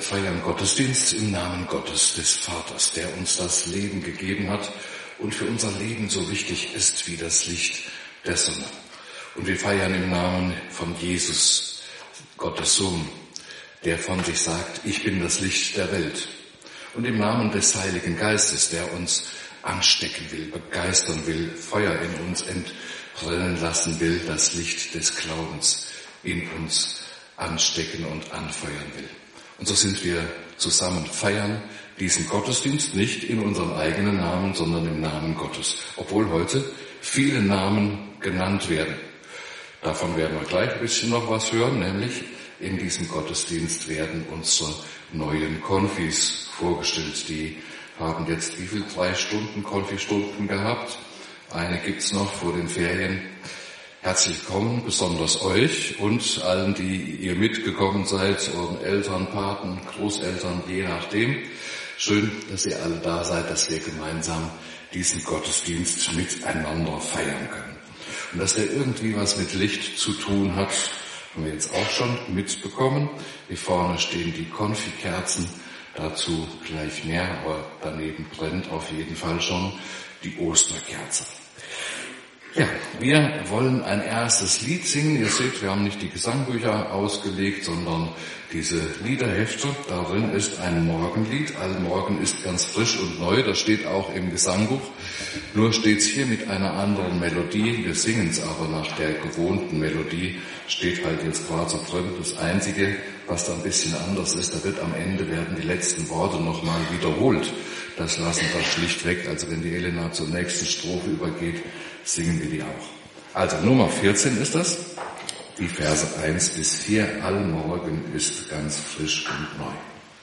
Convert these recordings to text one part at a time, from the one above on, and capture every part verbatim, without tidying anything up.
feiern Gottesdienst im Namen Gottes, des Vaters, der uns das Leben gegeben hat und für unser Leben so wichtig ist wie das Licht der Sonne. Und wir feiern im Namen von Jesus, Gottes Sohn, der von sich sagt, ich bin das Licht der Welt. Und im Namen des Heiligen Geistes, der uns anstecken will, begeistern will, Feuer in uns entbrennen lassen will, das Licht des Glaubens in uns anstecken und anfeuern will. Und so sind wir zusammen, feiern diesen Gottesdienst nicht in unserem eigenen Namen, sondern im Namen Gottes. Obwohl heute viele Namen genannt werden. Davon werden wir gleich ein bisschen noch was hören, nämlich in diesem Gottesdienst werden unsere neuen Konfis vorgestellt. Die haben jetzt wie viel? Drei Stunden Konfistunden gehabt. Eine gibt's noch vor den Ferien. Herzlich willkommen, besonders euch und allen, die ihr mitgekommen seid, euren Eltern, Paten, Großeltern, je nachdem. Schön, dass ihr alle da seid, dass wir gemeinsam diesen Gottesdienst miteinander feiern können. Und dass der irgendwie was mit Licht zu tun hat, haben wir jetzt auch schon mitbekommen. Hier vorne stehen die Konfikerzen, dazu gleich mehr, aber daneben brennt auf jeden Fall schon die Osterkerze. Ja, wir wollen ein erstes Lied singen. Ihr seht, wir haben nicht die Gesangbücher ausgelegt, sondern diese Liederhefte. Darin ist ein Morgenlied. Allmorgen ist ganz frisch und neu. Das steht auch im Gesangbuch. Nur steht es hier mit einer anderen Melodie. Wir singen es aber nach der gewohnten Melodie. Steht halt jetzt gerade so drin. Das Einzige, was da ein bisschen anders ist, da wird am Ende werden die letzten Worte nochmal wiederholt. Das lassen wir schlicht weg. Also wenn die Elena zur nächsten Strophe übergeht, singen wir die auch. Also Nummer vierzehn ist das, die Verse eins bis vier, allmorgen ist ganz frisch und neu.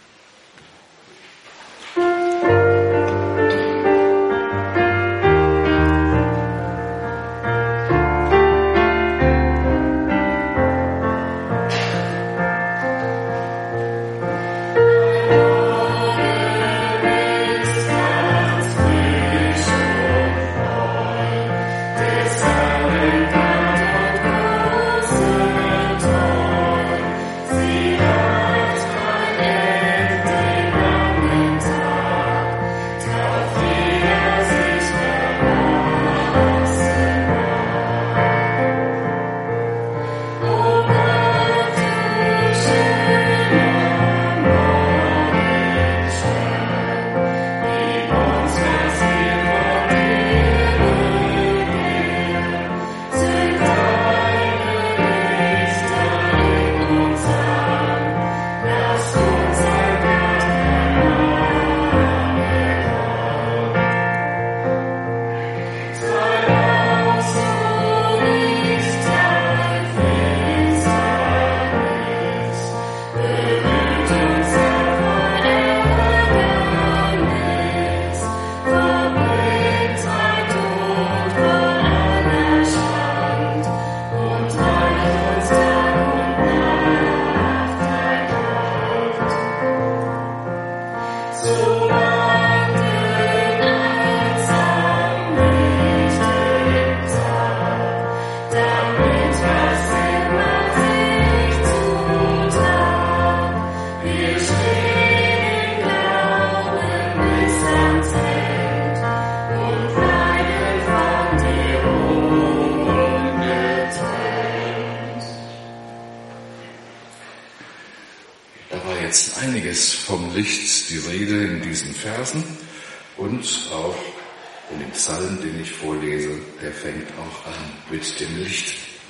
Die Rede in diesen Versen und auch in dem Psalm, den ich vorlese, der fängt auch an mit dem Licht.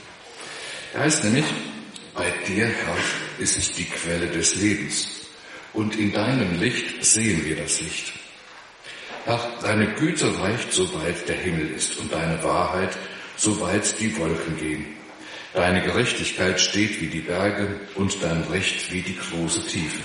Er heißt nämlich, bei dir, Herr, ist die Quelle des Lebens und in deinem Licht sehen wir das Licht. Herr, deine Güte reicht, soweit der Himmel ist und deine Wahrheit, soweit die Wolken gehen. Deine Gerechtigkeit steht wie die Berge und dein Recht wie die große Tiefe.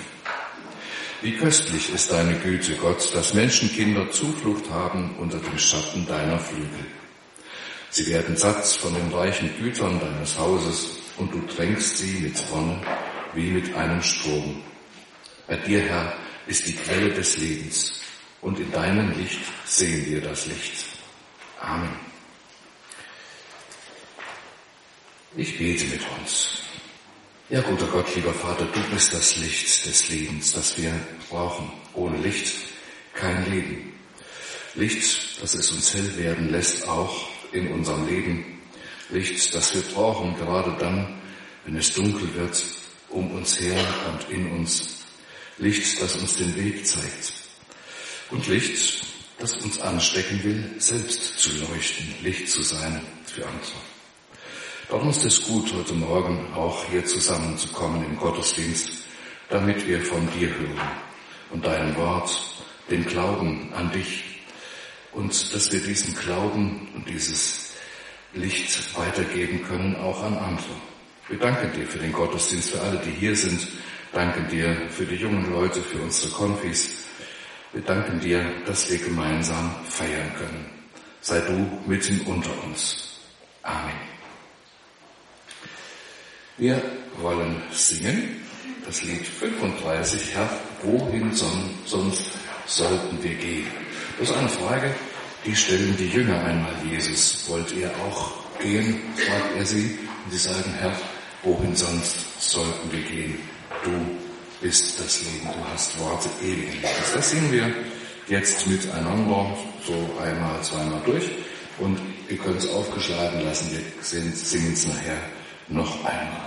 Wie köstlich ist deine Güte, Gott, dass Menschenkinder Zuflucht haben unter dem Schatten deiner Flügel. Sie werden satt von den reichen Gütern deines Hauses und du tränkst sie mit Wonne wie mit einem Strom. Bei dir, Herr, ist die Quelle des Lebens und in deinem Licht sehen wir das Licht. Amen. Ich bete mit uns. Ja, guter Gott, lieber Vater, du bist das Licht des Lebens, das wir brauchen. Ohne Licht kein Leben. Licht, das es uns hell werden lässt, auch in unserem Leben. Licht, das wir brauchen, gerade dann, wenn es dunkel wird, um uns her und in uns. Licht, das uns den Weg zeigt. Und Licht, das uns anstecken will, selbst zu leuchten, Licht zu sein für andere. Darum ist es gut, heute Morgen auch hier zusammenzukommen im Gottesdienst, damit wir von dir hören und dein Wort, den Glauben an dich und dass wir diesen Glauben und dieses Licht weitergeben können, auch an andere. Wir danken dir für den Gottesdienst, für alle, die hier sind. Danken dir für die jungen Leute, für unsere Konfis. Wir danken dir, dass wir gemeinsam feiern können. Sei du mitten unter uns. Amen. Wir wollen singen das Lied fünfunddreißig, Herr, wohin sonst sollten wir gehen? Das ist eine Frage, die stellen die Jünger einmal Jesus. Wollt ihr auch gehen, fragt er sie. Und sie sagen, Herr, wohin sonst sollten wir gehen? Du bist das Leben, du hast Worte ewigen Lebens. Das singen wir jetzt miteinander, so einmal, zweimal durch. Und ihr könnt es aufgeschlagen lassen, wir singen es nachher noch einmal.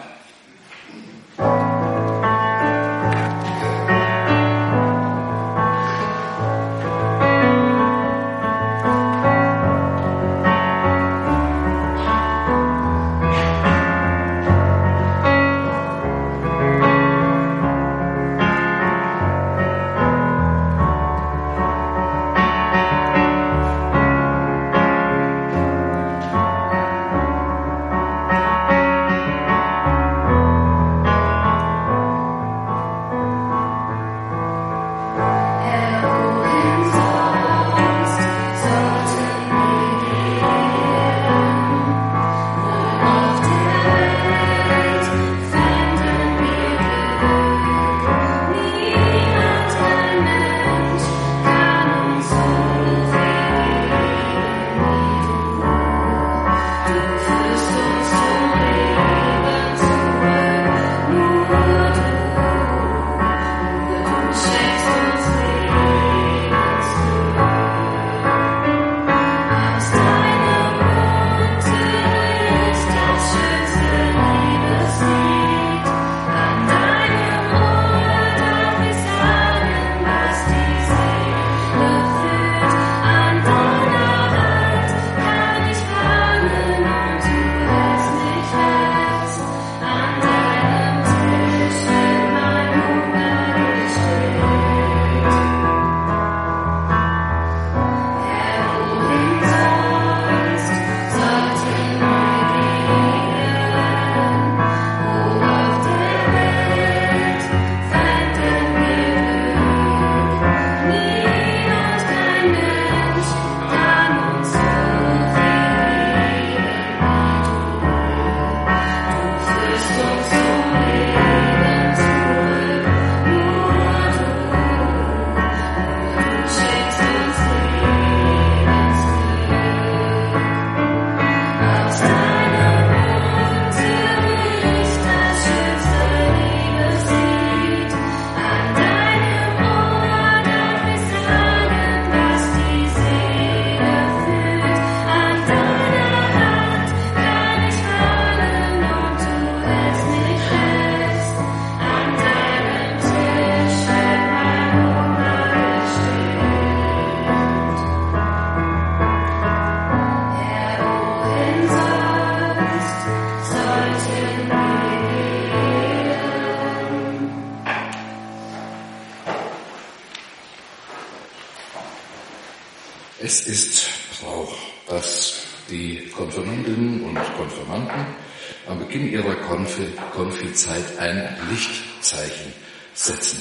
Es ist Brauch, dass die Konfirmandinnen und Konfirmanden am Beginn ihrer Konfi- Konfizeit ein Lichtzeichen setzen.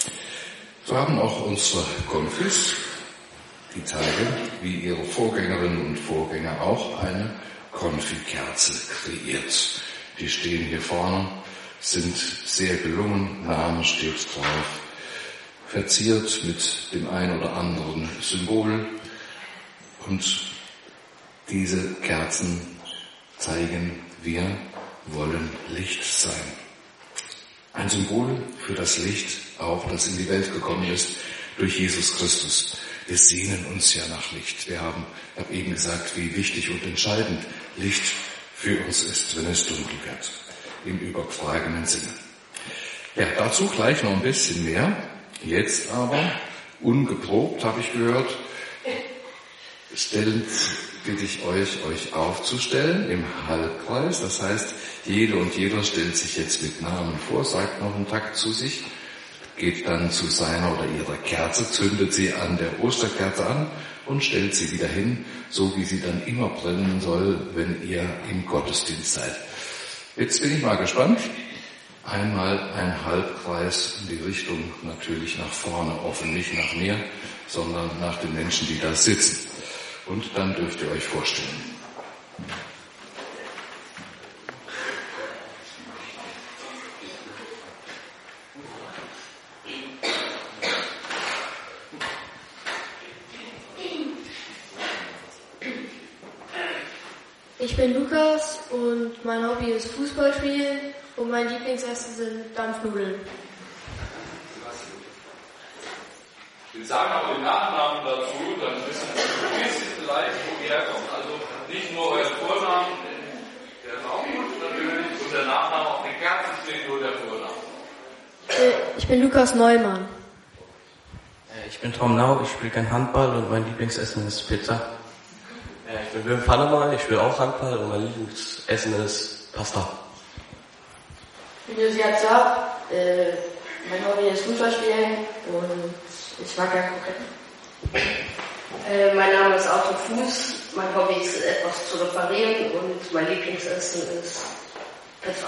So haben auch unsere Konfis, die Tage, wie ihre Vorgängerinnen und Vorgänger auch, eine Konfikerze kreiert. Die stehen hier vorne, sind sehr gelungen, Name steht drauf, verziert mit dem ein oder anderen Symbol. Und diese Kerzen zeigen, wir wollen Licht sein. Ein Symbol für das Licht, auch das in die Welt gekommen ist durch Jesus Christus. Wir sehnen uns ja nach Licht. Wir haben, ich habe eben gesagt, wie wichtig und entscheidend Licht für uns ist, wenn es dunkel wird, im übertragenen Sinne. Ja, dazu gleich noch ein bisschen mehr. Jetzt aber, ungeprobt, habe ich gehört, stellt, bitte ich euch, euch aufzustellen im Halbkreis. Das heißt, jede und jeder stellt sich jetzt mit Namen vor, sagt noch einen Takt zu sich, geht dann zu seiner oder ihrer Kerze, zündet sie an der Osterkerze an und stellt sie wieder hin, so wie sie dann immer brennen soll, wenn ihr im Gottesdienst seid. Jetzt bin ich mal gespannt. Einmal ein Halbkreis in die Richtung natürlich nach vorne offen, nicht nach mir, sondern nach den Menschen, die da sitzen. Und dann dürft ihr euch vorstellen. Ich bin Lukas und mein Hobby ist Fußball spielen und mein Lieblingsessen sind Dampfnudeln. Wir sagen auch den Nachnamen dazu, dann wissen wir ein bisschen vielleicht, wo ihr herkommt. Also nicht nur euer Vornamen, der ist auch gut natürlich, und der Nachname auf den Kerzen steht nur der Vorname. Ich bin Lukas Neumann. Ich bin Tom Nau, ich spiele kein Handball und mein Lieblingsessen ist Pizza. Ich bin Wim Pannemann, ich spiele auch Handball und mein Lieblingsessen ist Pasta. Ich bin Josia Zab, äh, mein Hobby ist Fußball spielen und ich mag ja gucken. Äh, mein Name ist Otto Fuß, mein Hobby ist etwas zu reparieren und mein Lieblingsessen ist Pizza.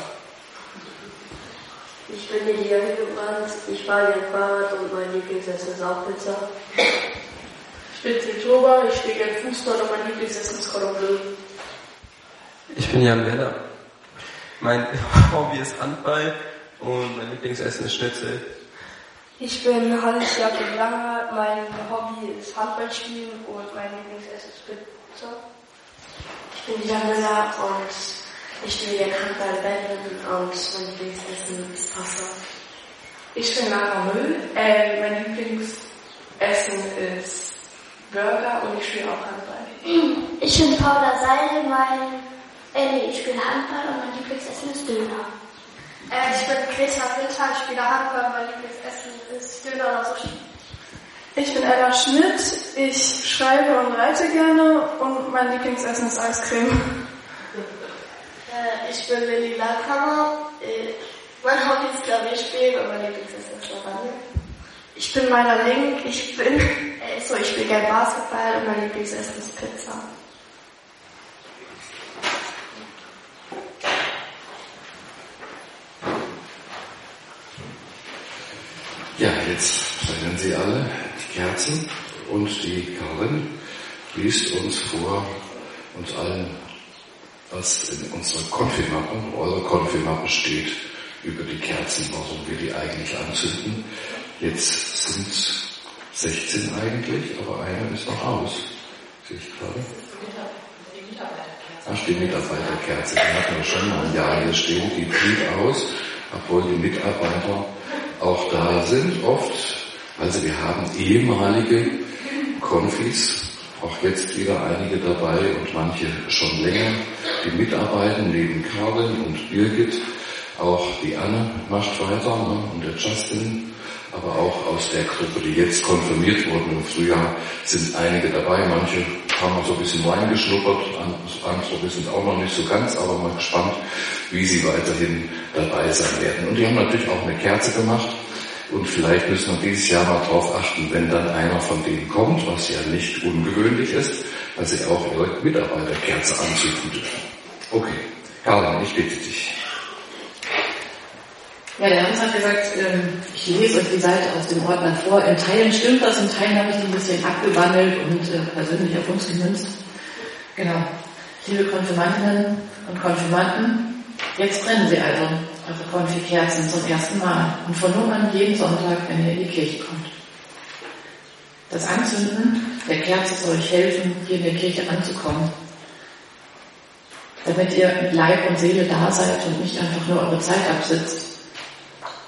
Ich bin Lydia Hilgebrandt, ich fahre gerne Fahrrad und mein Lieblingsessen ist auch Pizza. Ich bin Tiltoba, ich spiele gerne Fußball und mein Lieblingsessen ist Cordon Bleu. Ich bin Jan Werner. Mein Hobby ist Handball und mein Lieblingsessen ist Schnitzel. Ich bin Hannes Jakob Langer, mein Hobby ist Handball spielen und mein Lieblingsessen ist Pizza. Ich bin Jan Müller und ich spiele gerne Handball, Badminton und mein Lieblingsessen ist Pasta. Ich bin Lara Müll, äh, mein Lieblingsessen ist Burger und ich spiele auch Handball. Ich bin Paula Seidel, mein, äh, nee, ich spiele Handball und mein Lieblingsessen ist Döner. Äh, ich bin Greta Winter, ich spiele Handball, mein Lieblingsessen ist Döner oder Sushi. Ich bin Ella Schmidt, ich schreibe und reite gerne und mein Lieblingsessen ist Eiscreme. Äh, ich bin Lilly Lackhammer, äh, mein Hobby ist Klavier spielen und mein Lieblingsessen ist Lasagne. Ich bin Meiner Link, ich bin, äh, so, ich spiele gerne Basketball und mein Lieblingsessen ist Pizza. Ja, jetzt brennen sie alle, die Kerzen, und die Karin liest uns vor, uns allen, was in unserer Konfimappe, eurer Konfimappe steht, über die Kerzen, warum wir die eigentlich anzünden. Jetzt sind es sechzehn eigentlich, aber einer ist noch aus. Sehe ich gerade? Ach, die Mitarbeiterkerze, die hatten wir schon mal ein Jahr hier stehen, die blieb aus, obwohl die Mitarbeiter auch da sind oft. Also wir haben ehemalige Konfis, auch jetzt wieder einige dabei und manche schon länger, die mitarbeiten neben Karin und Birgit. Auch die Anne macht weiter, ne, und der Justin, aber auch aus der Gruppe, die jetzt konfirmiert wurden im Frühjahr, sind einige dabei. Manche haben auch so ein bisschen reingeschnuppert, andere wissen auch noch nicht so ganz, aber mal gespannt, wie sie weiterhin dabei sein werden. Und die haben natürlich auch eine Kerze gemacht. Und vielleicht müssen wir dieses Jahr mal darauf achten, wenn dann einer von denen kommt, was ja nicht ungewöhnlich ist, dass sie auch ihre Mitarbeiterkerze anzünden dürfen. Okay, Karin, ich bitte dich. Ja, der Hans hat gesagt, ich lese euch die Seite aus dem Ordner vor. In Teilen stimmt das, in Teilen habe ich die ein bisschen abgewandelt und persönlich auf uns gemünzt. Genau. Liebe Konfirmandinnen und Konfirmanden, jetzt brennen sie also, eure Konfikerzen zum ersten Mal und von nun an jeden Sonntag, wenn ihr in die Kirche kommt. Das Anzünden der Kerze soll euch helfen, hier in der Kirche anzukommen, damit ihr mit Leib und Seele da seid und nicht einfach nur eure Zeit absitzt.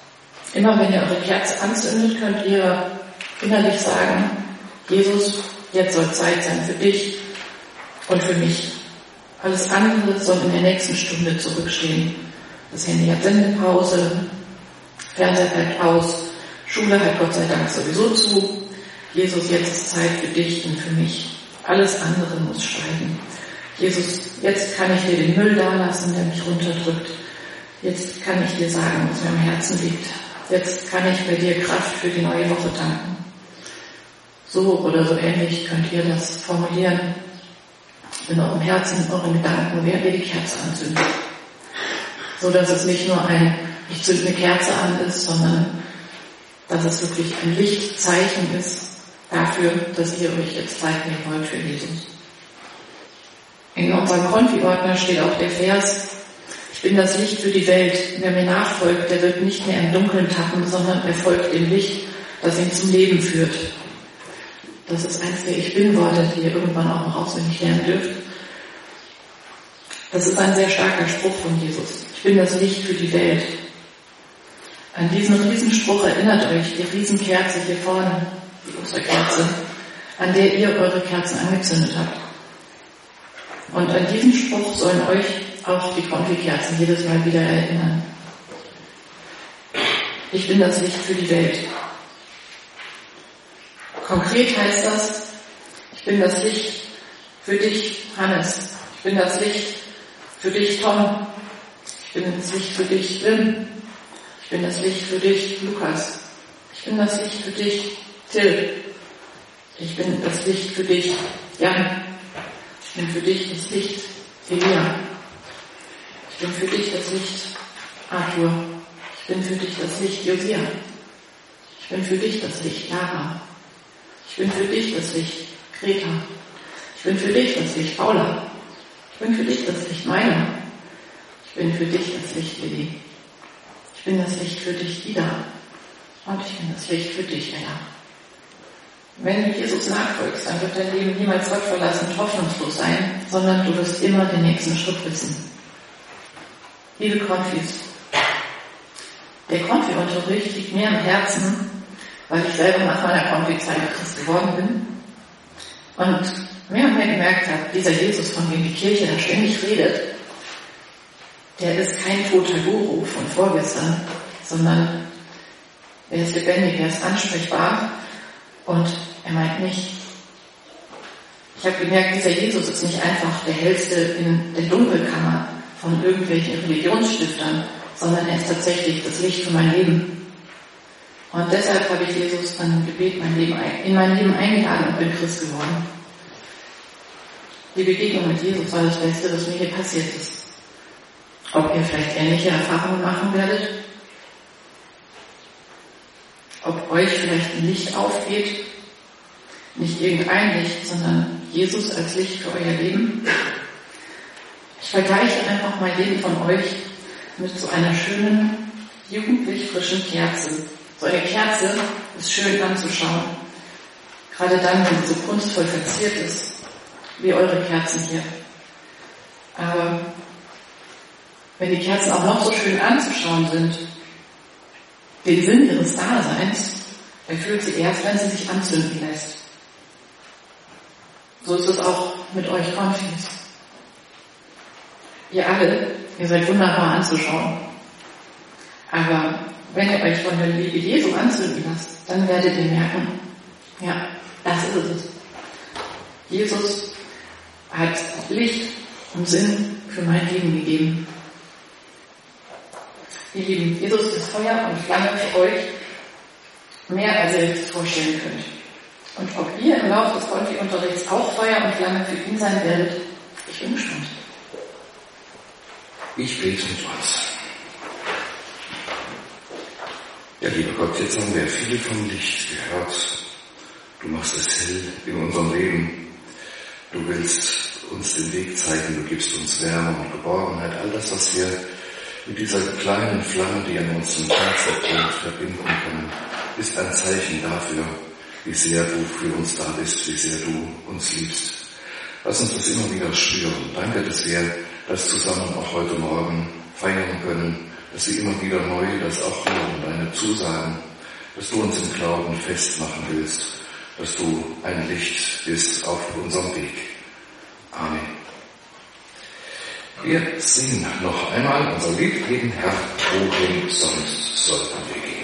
Immer wenn ihr eure Kerze anzündet, könnt ihr innerlich sagen, Jesus, jetzt soll Zeit sein für dich und für mich. Alles andere soll in der nächsten Stunde zurückstehen. Das Handy hat Sendepause, Fernseher bleibt aus, Schule hat Gott sei Dank sowieso zu. Jesus, jetzt ist Zeit für dich und für mich. Alles andere muss schweigen. Jesus, jetzt kann ich dir den Müll dalassen, der mich runterdrückt. Jetzt kann ich dir sagen, was mir am Herzen liegt. Jetzt kann ich bei dir Kraft für die neue Woche tanken. So oder so ähnlich könnt ihr das formulieren in eurem Herzen, in euren Gedanken, während ihr die Kerze anzündet. So dass es nicht nur ein ich zünde eine Kerze an ist, sondern dass es wirklich ein Lichtzeichen ist dafür, dass ihr euch jetzt Zeit nehmen wollt für Jesus. In unserem Konfi-Ordner steht auch der Vers, ich bin das Licht für die Welt. Wer mir nachfolgt, der wird nicht mehr im Dunkeln tappen, sondern er folgt dem Licht, das ihn zum Leben führt. Das ist eins der Ich-Bin-Worte, die ihr irgendwann auch noch auswendig lernen dürft. Das ist ein sehr starker Spruch von Jesus. Ich bin das Licht für die Welt. An diesen Riesenspruch erinnert euch die Riesenkerze hier vorne, die Osterkerze, an der ihr eure Kerzen angezündet habt. Und an diesen Spruch sollen euch auch die Konfi-Kerzen jedes Mal wieder erinnern. Ich bin das Licht für die Welt. Konkret heißt das, ich bin das Licht für dich, Hannes. Ich bin das Licht für dich, Tom. Ich bin das Licht für dich, Wim. Ich bin das Licht für dich, Lukas. Ich bin das Licht für dich, Till. Ich bin das Licht für dich, Jan. Ich bin für dich das Licht, Elia. Ich bin für dich das Licht, Arthur. Ich bin für dich das Licht, Josia. Ich bin für dich das Licht, Lara. Ich bin für dich das Licht, Greta. Ich bin für dich das Licht, Paula. Ich bin für dich das Licht, Meiner. Ich bin für dich das Licht, Willi. Ich bin das Licht für dich, Ida. Und ich bin das Licht für dich, Ella. Wenn du Jesus nachfolgst, dann wird dein Leben niemals gottverlassen und hoffnungslos sein, sondern du wirst immer den nächsten Schritt wissen. Liebe Konfis, der Konfi-Unterricht liegt mir am Herzen, weil ich selber nach meiner Konfi-Zeit Christ geworden bin und mehr und mehr gemerkt habe, dieser Jesus, von dem die Kirche da ständig redet, der ist kein toter Guru von vorgestern, sondern er ist lebendig, er ist ansprechbar und er meint nicht. Ich habe gemerkt, dieser Jesus ist nicht einfach der Hellste in der Dunkelkammer von irgendwelchen Religionsstiftern, sondern er ist tatsächlich das Licht für mein Leben. Und deshalb habe ich Jesus dann im Gebet mein Leben, in mein Leben eingeladen und bin Christ geworden. Die Begegnung mit Jesus war das Beste, was mir hier passiert ist. Ob ihr vielleicht ähnliche Erfahrungen machen werdet? Ob euch vielleicht ein Licht aufgeht? Nicht irgendein Licht, sondern Jesus als Licht für euer Leben? Ich vergleiche einfach mein Leben von euch mit so einer schönen, jugendlich frischen Kerze. So eine Kerze ist schön anzuschauen. Gerade dann, wenn sie so kunstvoll verziert ist, wie eure Kerzen hier. Aber wenn die Kerzen auch noch so schön anzuschauen sind, den Sinn ihres Daseins erfüllt sie erst, wenn sie sich anzünden lässt. So ist es auch mit euch Konfis. Ihr alle, ihr seid wunderbar anzuschauen. Aber wenn ihr euch von der Liebe Jesu anzünden lasst, dann werdet ihr merken, ja, das ist es. Jesus hat Licht und Sinn für mein Leben gegeben. Ihr Lieben, Jesus ist Feuer und Flamme für euch, mehr als ihr euch vorstellen könnt. Und ob ihr im Laufe des Konfi-Unterrichts auch Feuer und Flamme für ihn sein werdet, ich bin gespannt. Ich bete mit uns. Ja, lieber Gott, jetzt haben wir viel vom Licht gehört. Du machst es hell in unserem Leben. Du willst uns den Weg zeigen, du gibst uns Wärme und Geborgenheit. All das, was wir mit dieser kleinen Flamme, die an unserem Herzen verbinden können, ist ein Zeichen dafür, wie sehr du für uns da bist, wie sehr du uns liebst. Lass uns das immer wieder spüren. Danke, dass wir das zusammen auch heute Morgen feiern können, dass sie immer wieder neu das auch hören, deine Zusagen, dass du uns im Glauben festmachen willst, dass du ein Licht bist auf unserem Weg. Amen. Wir singen noch einmal unser Lied, jeden Herr, wohin sonst sollten wir gehen.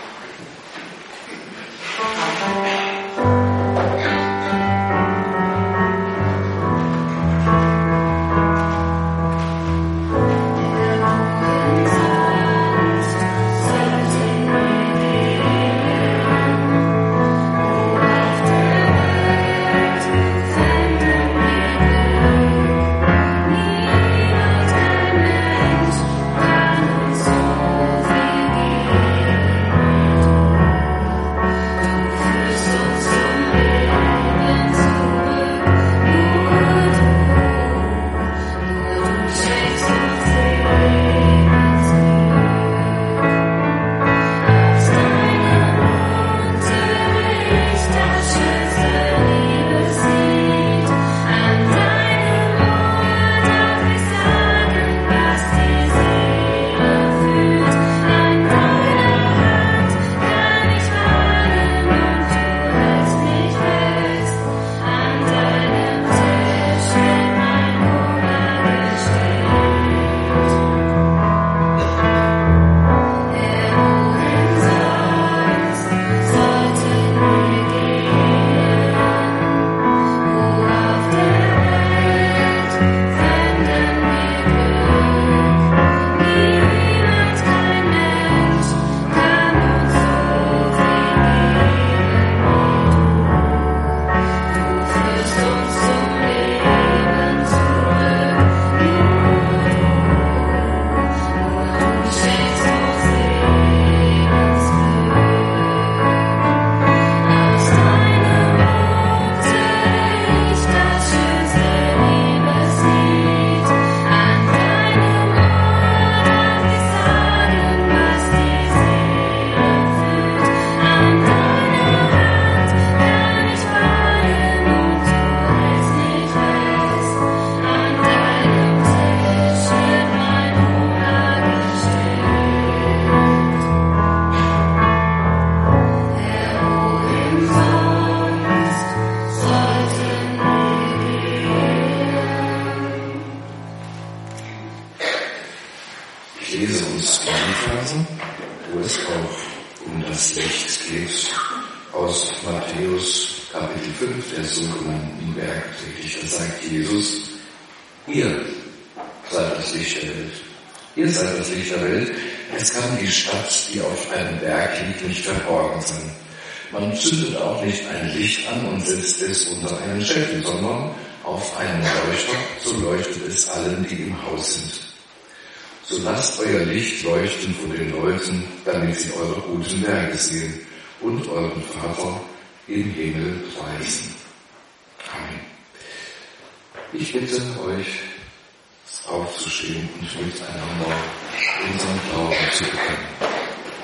Man zündet auch nicht ein Licht an und setzt es unter einen Scheffel, sondern auf einen Leuchter, so leuchtet es allen, die im Haus sind. So lasst euer Licht leuchten vor den Leuten, damit sie eure guten Werke sehen und euren Vater im Himmel preisen. Amen. Ich bitte euch, aufzustehen und miteinander unseren Glauben zu bekennen.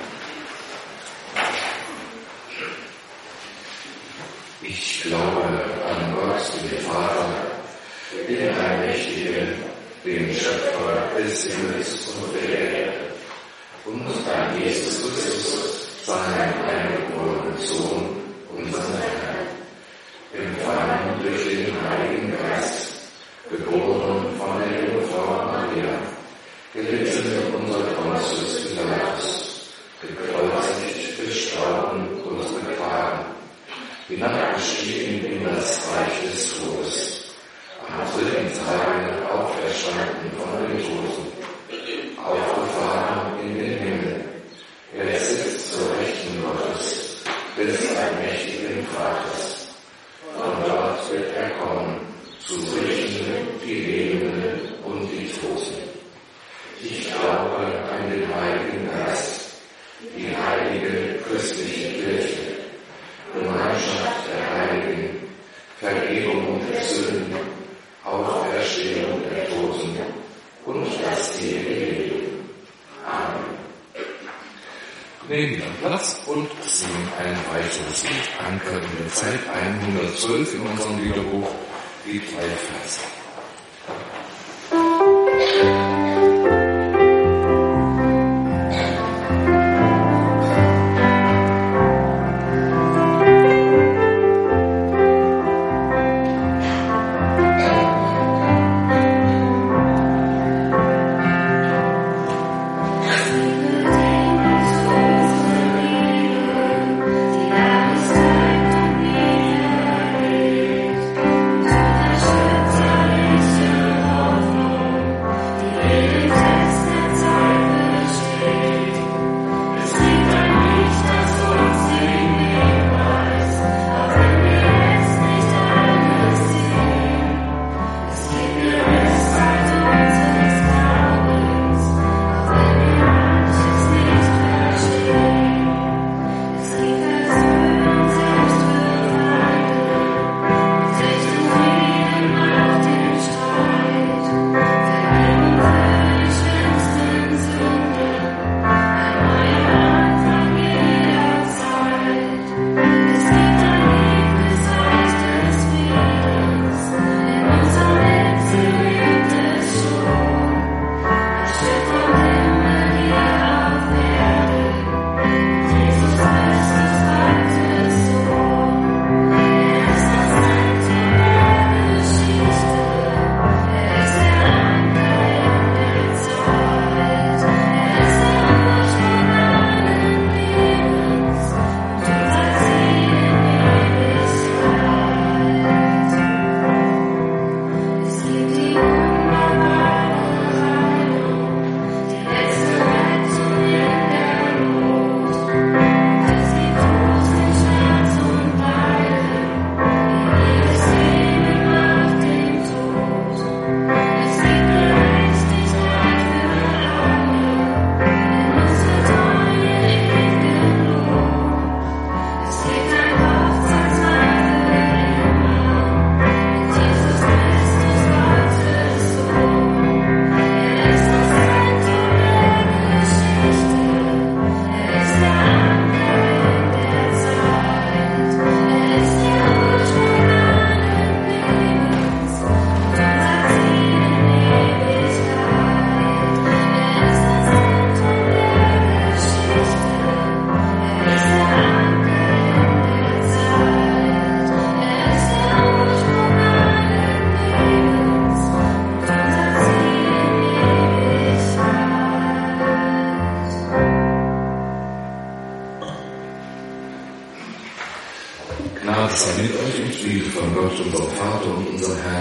Ich glaube an Gott, den Vater, den Allmächtigen, den Schöpfer des Himmels und der Erde, und an Jesus Christus, seinen eingeborenen Sohn, unseren Herrn, empfangen durch den Heiligen Geist, geboren von der Jungfrau Maria, gelitten unter Pontius Pilatus, gekreuzigt, gestorben und begraben, hinabgestiegen in das Reich des Todes, am dritten Tage auferstanden von den Toten, aufgefahren in den Himmel. Er sitzt zur Rechten Gottes, des allmächtigen Vaters. Von dort wird er kommen, zu richten die Lebenden und die Toten. Ich glaube an den Heiligen Geist, die heilige christliche Kirche, Gemeinschaft der Heiligen, Vergebung der Sünden, Auferstehung der Toten und das ewige Leben. Amen. Nehmen wir Platz und singen ein weiteres Lied, Anker in der Zeit hundertzwölf in unserem Liederbuch, die drei Verse.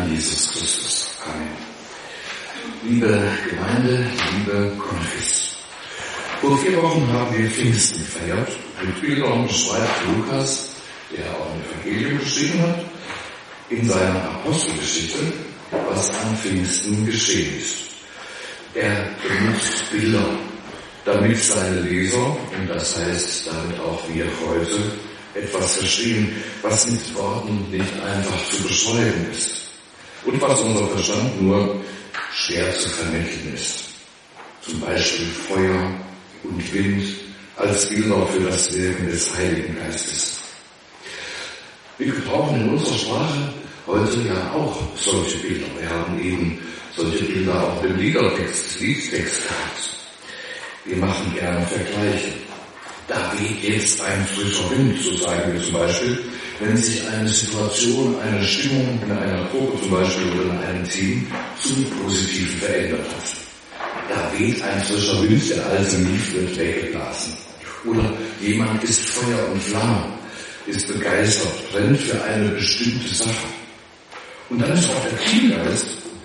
an Jesus Christus. Amen. Liebe Gemeinde, liebe Konfis. Vor vier Wochen haben wir Pfingsten gefeiert. Mit Bildern beschreibt Lukas, der auch ein Evangelium geschrieben hat, in seiner Apostelgeschichte, was an Pfingsten geschehen ist. Er benutzt Bilder, damit seine Leser, und das heißt damit auch wir heute, etwas verstehen, was mit Worten nicht einfach zu beschreiben ist und was unser Verstand nur schwer zu vermitteln ist. Zum Beispiel Feuer und Wind als Bilder für das Wirken des Heiligen Geistes. Wir gebrauchen in unserer Sprache heute ja auch solche Bilder. Wir haben eben solche Bilder auch im Liedertext, Liedtext gehabt. Wir machen gerne Vergleiche. Da weht jetzt ein frischer Wind, so sagen wir zum Beispiel, wenn sich eine Situation, eine Stimmung in einer Gruppe zum Beispiel oder in einem Team zum Positiven verändert hat. Da weht ein frischer Wind, der alte Mief wird weggeblasen. Oder jemand ist Feuer und Flamme, ist begeistert, brennt für eine bestimmte Sache. Und dann ist auch der Teamgeist,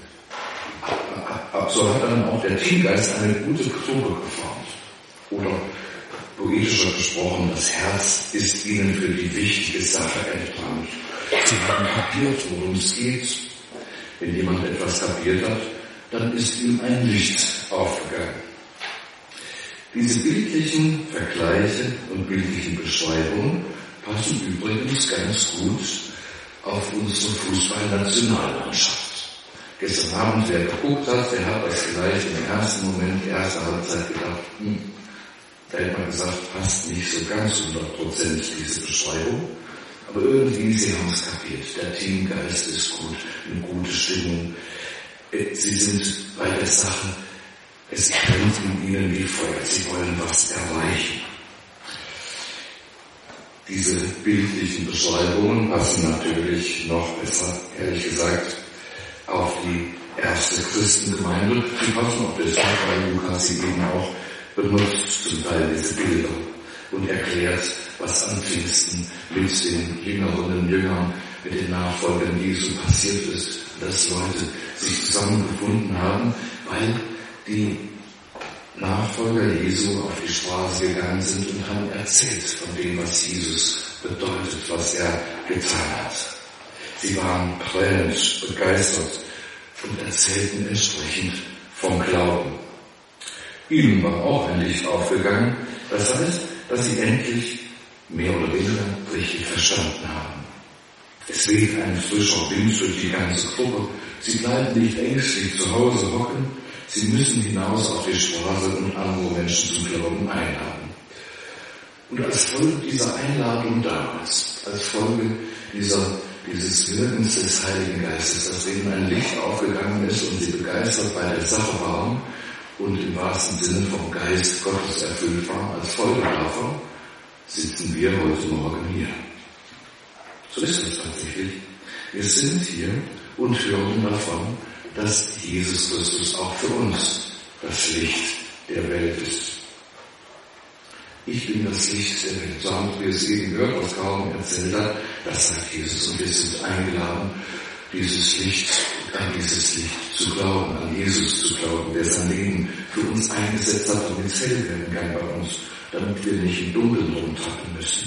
so hat dann auch der Teamgeist eine gute Gruppe geformt. Oder poetischer gesprochen, das Herz ist ihnen für die wichtige Sache entbrannt. Sie haben kapiert, worum es geht. Wenn jemand etwas kapiert hat, dann ist ihm ein Licht aufgegangen. Diese bildlichen Vergleiche und bildlichen Beschreibungen passen übrigens ganz gut auf unsere Fußballnationalmannschaft. Gestern Abend, wer geguckt hat, der hat das gleich im ersten Moment, erste Halbzeit gedacht, hm, da hätte man gesagt, passt nicht so ganz hundert Prozent diese Beschreibung. Aber irgendwie, sie haben es kapiert. Der Teamgeist ist gut, eine gute Stimmung. Sie sind bei der Sache, es brennt in ihnen wie Feuer. Sie wollen was erreichen. Diese bildlichen Beschreibungen passen natürlich noch besser, ehrlich gesagt, auf die erste Christengemeinde. Sie passen auch deshalb, weil Lukas sie eben auch benutzt zum Teil diese Bilder und erklärt, was an Pfingsten mit den Jüngerinnen und Jüngern, mit den Nachfolgern Jesu passiert ist, dass Leute sich zusammengefunden haben, weil die Nachfolger Jesu auf die Straße gegangen sind und haben erzählt von dem, was Jesus bedeutet, was er getan hat. Sie waren brennend begeistert und erzählten entsprechend vom Glauben. Ihnen war auch ein Licht aufgegangen, das heißt, dass sie endlich mehr oder weniger richtig verstanden haben. Es weht ein frischer Wind durch die ganze Gruppe. Sie bleiben nicht ängstlich zu Hause hocken. Sie müssen hinaus auf die Straße und andere Menschen zum Glauben einladen. Und als Folge dieser Einladung damals, als Folge dieser, dieses Wirkens des Heiligen Geistes, dass ihnen ein Licht aufgegangen ist und sie begeistert bei der Sache waren und im wahrsten Sinne vom Geist Gottes erfüllt waren, als Folge davon sitzen wir heute Morgen hier. So ist es tatsächlich. Wir sind hier und hören davon, dass Jesus Christus auch für uns das Licht der Welt ist. Ich bin das Licht der Welt. So haben wir es eben gehört, was Kaum erzählt hat. Das sagt Jesus und wir sind eingeladen, dieses Licht, an dieses Licht zu glauben, an Jesus zu glauben, der sein Leben für uns eingesetzt hat, damit es hell werden kann bei uns, damit wir nicht im Dunkeln rumtrappen müssen.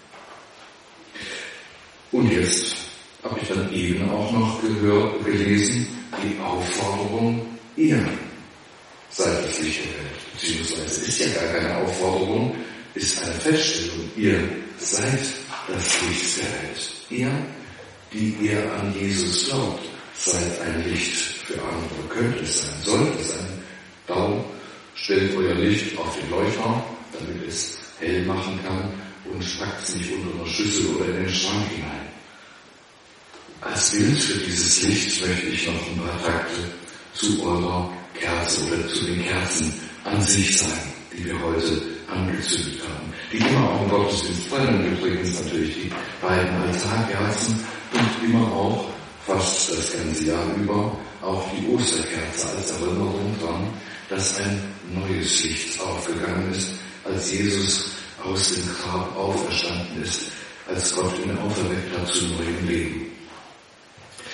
Und jetzt habe ich dann eben auch noch gehört, gelesen, die Aufforderung, ihr seid das Licht der Welt. Beziehungsweise ist ja gar keine Aufforderung, ist eine Feststellung. Ihr seid das Licht der Welt. Ihr, die ihr an Jesus glaubt, seid ein Licht für andere. Könnt es sein, sollt es sein. Darum stellt euer Licht auf den Leuchter, damit es hell machen kann und packt es nicht unter einer Schüssel oder in den Schrank hinein. Als Bild für dieses Licht möchte ich noch ein paar Takte zu eurer Kerze oder zu den Kerzen an sich sagen, die wir heute angezündet haben. Die immer auch im Gottesdienst brennen, übrigens natürlich die beiden Altarkerzen und immer auch, fast das ganze Jahr über, auch die Osterkerze als Erinnerung daran, dass ein neues Licht aufgegangen ist, als Jesus aus dem Grab auferstanden ist, als Gott ihn auferweckt hat zu neuem Leben.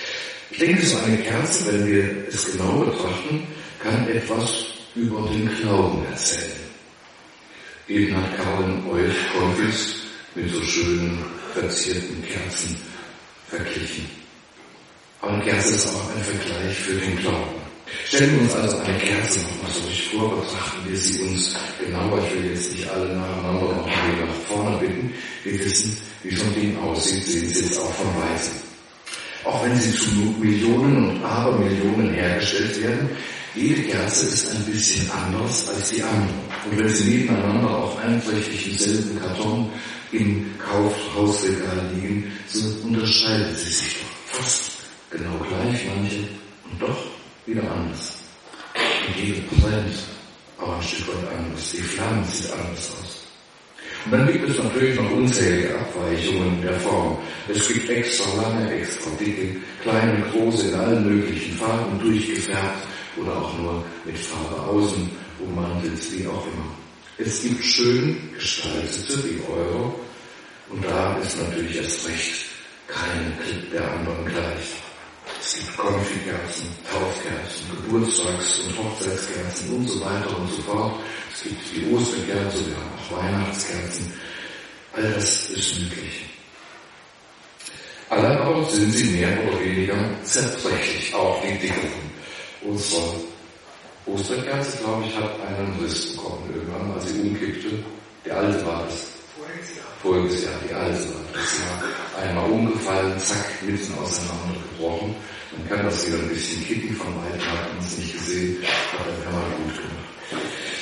Ich denke, so eine Kerze, wenn wir es genau betrachten, kann etwas über den Glauben erzählen. Eben hat Karin euch Konfis mit so schönen, verzierten Kerzen verglichen. Aber eine Kerze ist auch ein Vergleich für den Glauben. Stellen wir uns also eine Kerze nochmal so richtig vor, betrachten wir sie uns genauer. Ich will jetzt nicht alle nacheinander noch mal nach vorne bitten. Wir wissen, wie so ein Ding aussieht, sehen Sie jetzt auch von Weitem. Auch wenn sie zu Millionen und Abermillionen hergestellt werden, jede Kerze ist ein bisschen anders als die andere. Und wenn sie nebeneinander auch einträchtig im selben Karton im Kaufhausregal liegen, so unterscheiden sie sich doch fast genau gleich, manche, und doch wieder anders. Und jede brennt aber ein Stück weit anders. Die Flammen sieht anders aus. Und dann gibt es natürlich noch unzählige Abweichungen der Form. Es gibt extra lange, extra dicke, kleine, große, in allen möglichen Farben durchgefärbt oder auch nur mit Farbe außen ummantelt, wie auch immer. Es gibt schön gestaltete wie eure, und da ist natürlich erst recht keine der anderen gleich. Es gibt Konfikerzen, Taufkerzen, Geburtstags- und Hochzeitskerzen und so weiter und so fort. Es gibt die Osterkerze, wir haben auch Weihnachtskerzen. All das ist möglich. Alle aber sind sie mehr oder weniger zerbrechlich, auch die dickeren. Unsere Osterkerze, glaube ich, hat einen Riss bekommen irgendwann, als sie umkippte. Die alte war das. Voriges Jahr. Voriges Jahr, die alte war das Jahr. Einmal umgefallen, zack, mitten auseinandergebrochen. Man kann das wieder ein bisschen kippen, von weitem hat man es nicht gesehen, aber dann kann man gut gemacht.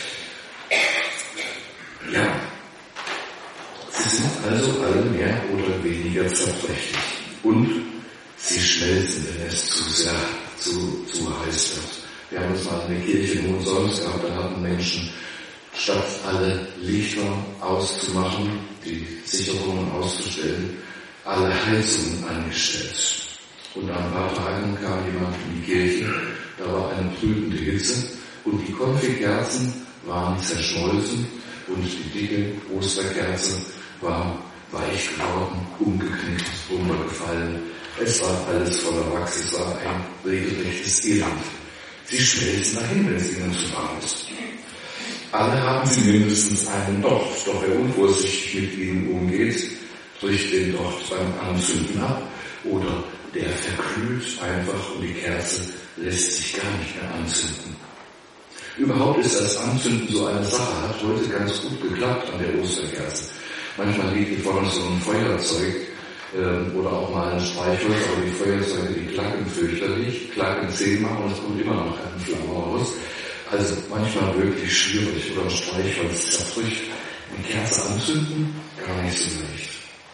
Ja, sie sind also alle mehr oder weniger zerbrechlich. Und sie schmelzen, wenn es zu sehr, zu, zu heiß wird. Wir haben uns mal in der Kirche in Hohensolms gehabt, da hatten Menschen, statt alle Lichter auszumachen, die Sicherungen auszustellen, alle Heizungen angestellt. Und nach ein paar Tagen kam jemand in die Kirche, da war eine brütende Hitze und die Konfikerzen waren zerschmolzen und die dicke Osterkerze war weich geworden, umgeknickt, runtergefallen. Es war alles voller Wachs, es war ein regelrechtes Elend. Sie schmelzen dahin, wenn es ihnen zu warm ist. Alle haben sie mindestens einen Docht, doch wer unvorsichtig mit ihnen umgeht, bricht den Docht beim Anzünden ab oder der verglüht einfach und die Kerze lässt sich gar nicht mehr anzünden. Überhaupt ist das Anzünden so eine Sache, hat heute ganz gut geklappt an der Osterkerze. Manchmal liegt hier vorne so ein Feuerzeug ähm, oder auch mal ein Streichholz, aber die Feuerzeuge, die klacken fürchterlich, klacken zehnmal und es kommt immer noch eine Flamme raus. Also manchmal wirklich schwierig oder ein Streichholz zerbricht. Eine Kerze anzünden, gar nicht so leicht.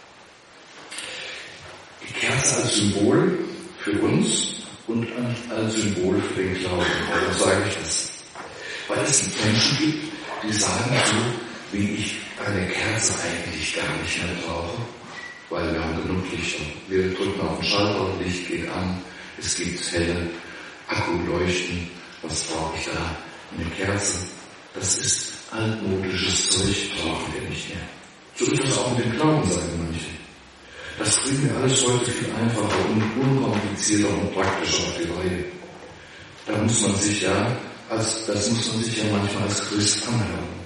Die Kerze als Symbol für uns und als Symbol für den Glauben. Warum sage ich das? Weil es Menschen gibt, die sagen so, wie ich eine Kerze eigentlich gar nicht mehr brauche, weil wir haben genug Lichter. Wir drücken auf den Schalter, Licht geht an, es gibt helle Akkuleuchten. Was brauche ich da? Eine Kerze. Das ist altmodisches Zeug, brauchen wir nicht mehr. So ist es auch mit dem Glauben, sagen manche. Das bringen wir alles heute viel einfacher und unkomplizierter und praktischer auf die Reihe. Da muss man sich ja, als, das muss man sich ja manchmal als Christ anhören.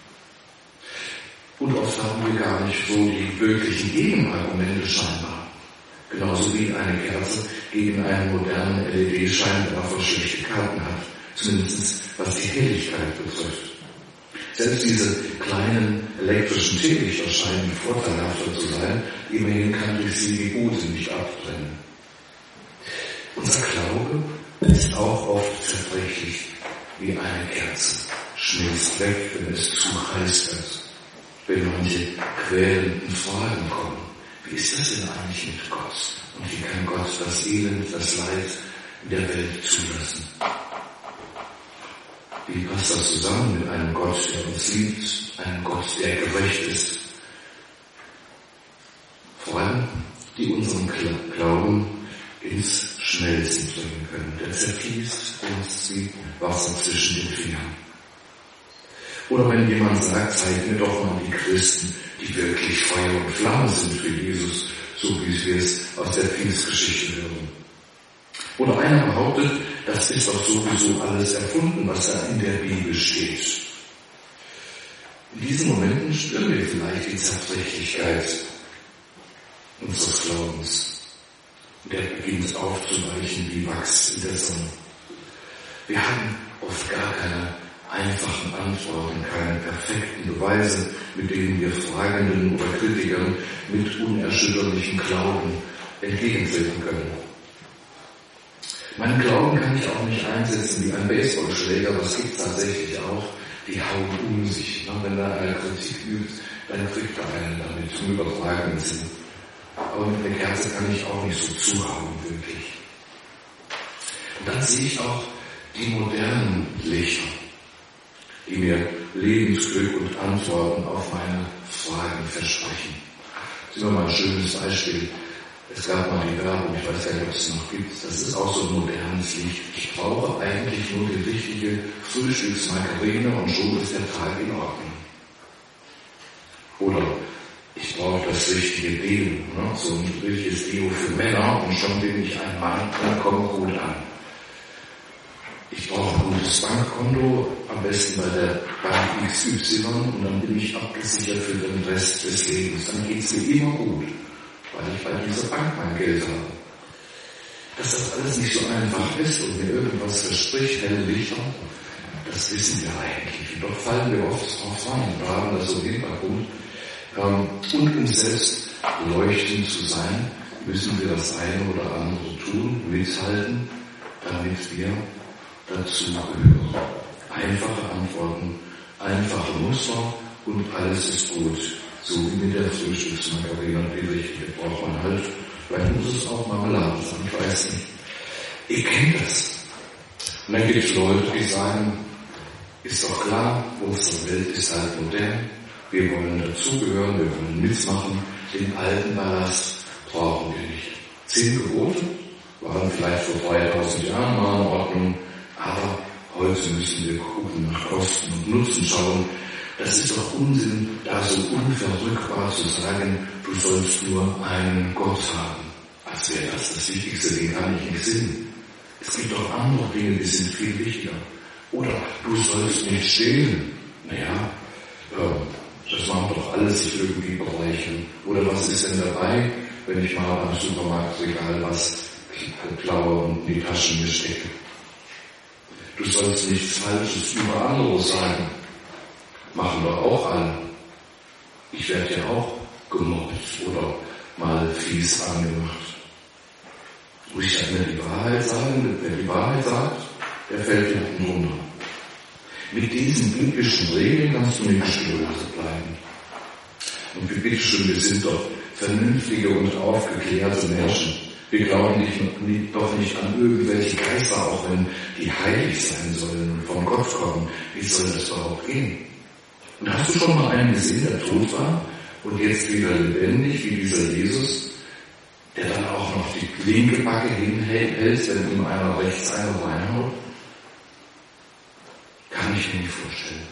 Und oft haben wir gar nicht so die wirklichen Gegenargumente scheinbar. Genauso wie eine Kerze gegen einen modernen L E D-Scheinwerfer schlechte Karten hat. Zumindest was die Helligkeit betrifft. Selbst diese kleinen elektrischen Teelichter scheinen vorteilhafter zu sein. Immerhin kann durch sie die Gute nicht abbrennen. Unser Glaube ist auch oft zerbrechlich wie eine Kerze. Schmilzt weg, wenn es zu heiß wird. Wenn manche quälenden Fragen kommen. Wie ist das denn eigentlich mit Gott? Und wie kann Gott das Elend, das Leid in der Welt zulassen? Wie passt das zusammen mit einem Gott, der uns liebt, einem Gott, der gerecht ist? Vor allem, die unseren Glauben ins Schmelzen bringen können. Der zerfließt uns wie Wasser zwischen den Fingern. Oder wenn jemand sagt, zeig mir doch mal die Christen, die wirklich Feuer und Flamme sind für Jesus, so wie wir es aus der Pfingstgeschichte hören. Oder einer behauptet, das ist doch sowieso alles erfunden, was da in der Bibel steht. In diesen Momenten spüren wir vielleicht die Zerbrechlichkeit unseres Glaubens. Der beginnt aufzuweichen wie Wachs in der Sonne. Wir haben oft gar keine einfachen Antworten, keine perfekten Beweise, mit denen wir Fragenden oder Kritikern mit unerschütterlichem Glauben entgegentreten können. Meinen Glauben kann ich auch nicht einsetzen wie ein Baseballschläger, das gibt es tatsächlich auch, die hauen um sich. Wenn da einer Kritik übt, dann kriegt er einen damit im übertragenen Sinn. Aber mit der Kerze kann ich auch nicht so zuhauen, wirklich. Und dann sehe ich auch die modernen Lichter, die mir Lebensglück und Antworten auf meine Fragen versprechen. Das ist immer mal ein schönes Beispiel. Es gab mal die Werbung, ich weiß ja nicht, ob es noch gibt. Das ist auch so ein modernes Licht. Ich brauche eigentlich nur die richtige Frühstücksmargarine und schon ist der Tag in Ordnung. Oder ich brauche das richtige Deo, ne? So ein richtiges Deo für Männer und schon bin ich ein Mann, dann komme ich gut an. Ich brauche ein gutes Bankkonto, am besten bei der Bank X Y und dann bin ich abgesichert für den Rest des Lebens. Dann geht es mir immer gut, weil ich bei dieser Bank mein Geld habe. Dass das alles nicht so einfach ist und mir irgendwas verspricht, helle Lichter, das wissen wir eigentlich. Und doch fallen wir oft drauf rein und haben das so im Hintergrund. Und um selbst leuchtend zu sein, müssen wir das eine oder andere tun, mithalten, damit wir dazu gehören. Einfache Antworten, einfache Muster und alles ist gut. So wie mit der Frühstücksmargarine und die richtige braucht man halt. Vielleicht muss es auch Marmelade sein, ich weiß nicht. Ihr kennt das. Und dann gibt es Leute, die sagen, ist doch klar, unsere Welt ist halt modern. Wir wollen dazugehören, wir wollen mitmachen. Den alten Ballast brauchen wir nicht. Zehn Gebote waren vielleicht vor dreitausend Jahren mal in Ordnung, aber heute müssen wir gucken, nach Kosten und Nutzen schauen. Das ist doch Unsinn, da so unverrückbar zu sagen, du sollst nur einen Gott haben. Als wäre das das Wichtigste, den kann ich nicht sehen. Es gibt doch andere Dinge, die sind viel wichtiger. Oder du sollst nicht stehlen. Naja, äh, das machen doch alles sich irgendwie bereichern. Oder was ist denn dabei, wenn ich mal am Supermarktregal was klaue und in die Taschen mir stecke? Du sollst nichts Falsches über andere sagen. Machen wir auch alle. Ich werde ja auch gemobbt oder mal fies angemacht. Muss ich dann die Wahrheit sagen? Wer die Wahrheit sagt, der fällt hinten runter. Mit diesen biblischen Regeln kannst du nicht still bleiben. Und wir bitteschön, wir sind doch vernünftige und aufgeklärte Menschen. Wir glauben nicht, nicht, doch nicht an irgendwelche Geister, auch wenn die heilig sein sollen und von Gott kommen. Wie soll das überhaupt gehen? Und hast du schon mal einen gesehen, der tot war und jetzt wieder lebendig, wie dieser Jesus, der dann auch noch die linke Backe hinhält, wenn ihm einer rechts einer reinhaut? Kann ich mir nicht vorstellen.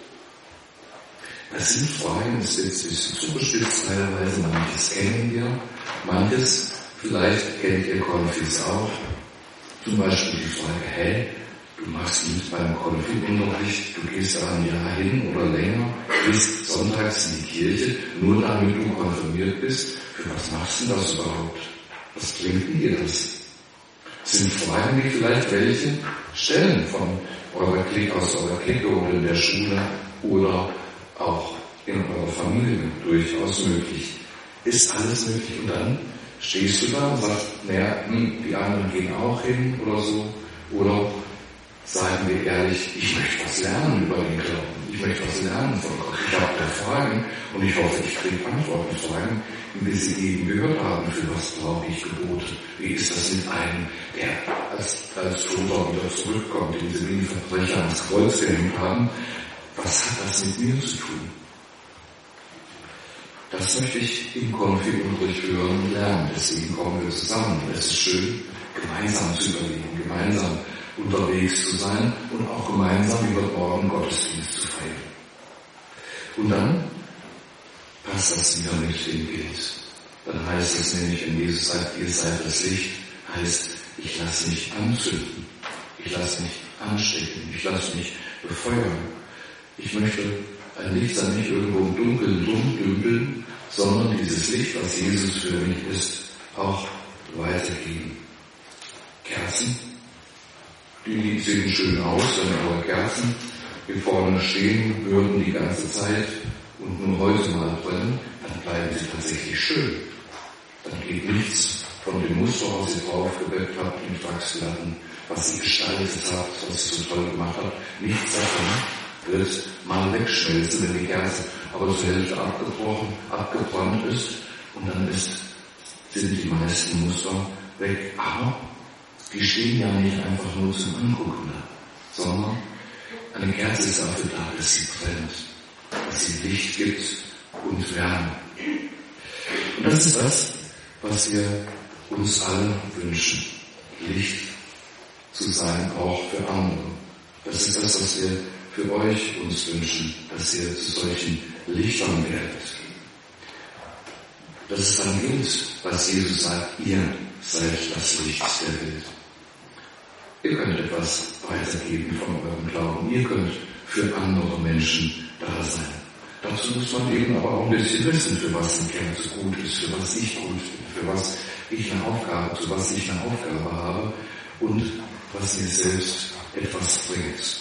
Das sind Fragen, das ist jetzt ein bisschen zugespitzt teilweise, manches kennen wir, manches, vielleicht kennt ihr Konfis auch, zum Beispiel die Frage, hä, du machst mit beim Konfi-Unterricht, du gehst da ein Jahr hin oder länger, bist sonntags in die Kirche, nur damit du konfirmiert bist, für was machst du das überhaupt? Was bringt dir das? Das sind Fragen, die vielleicht welche stellen von eurer Clique, aus eurer Clique oder in der Schule oder auch in eurer Familie durchaus möglich. Ist alles möglich? Und dann stehst du da und sagst, naja, die anderen gehen auch hin oder so. Oder sagen wir ehrlich, ich möchte was lernen über den Glauben. Ich möchte was lernen von Gott. Ich habe da Fragen und ich hoffe, ich kriege Antworten. Fragen, wie wir sie eben gehört haben. Für was brauche ich Gebote? Wie ist das mit einem, der als, als Toter wieder zurückkommt, den sie wie die Verbrecher ans Kreuz gehängt haben? Was hat das mit mir zu tun? Das möchte ich im Konfi-Unterricht hören und lernen. Deswegen kommen wir zusammen. Es ist schön, gemeinsam zu überlegen, gemeinsam unterwegs zu sein und auch gemeinsam über den Orden Gottesdienst zu feiern. Und dann passt das wieder mit dem Bild. Dann heißt es nämlich, wenn Jesus sagt, ihr seid das Licht, heißt, ich lasse mich anzünden, ich lasse mich anstecken, ich lasse mich befeuern. Ich möchte ein Licht sein, nicht irgendwo im Dunkeln rumdümpeln, sondern dieses Licht, was Jesus für mich ist, auch weitergeben. Kerzen, die sehen schön aus, wenn aber Kerzen hier vorne stehen würden die ganze Zeit und nur heute mal brennen, dann bleiben sie tatsächlich schön. Dann geht nichts von dem Muster, was ihr draufgeweckt habt, mit Wachsplatten, was ihr gestaltet habt, was ihr so toll gemacht habt, nichts davon wird mal wegschmelzen, wenn die Kerze aber zur Hälfte abgebrochen, abgebrannt ist und dann ist, sind die meisten Muster weg. Aber die stehen ja nicht einfach nur zum Angucken da, sondern eine Kerze ist dafür da, dass sie brennt, dass sie Licht gibt und Wärme. Und das ist das, was wir uns alle wünschen, Licht zu sein, auch für andere. Das ist das, was wir für euch uns wünschen, dass ihr zu solchen Lichtern werdet. Dass es dann gilt, was Jesus sagt, ihr seid das Licht der Welt. Ihr könnt etwas weitergeben von eurem Glauben. Ihr könnt für andere Menschen da sein. Dazu muss man eben aber auch ein bisschen wissen, für was ein Kern so gut ist, für was ich gut bin, für was ich eine Aufgabe, zu was ich eine Aufgabe habe und was mir selbst etwas bringt.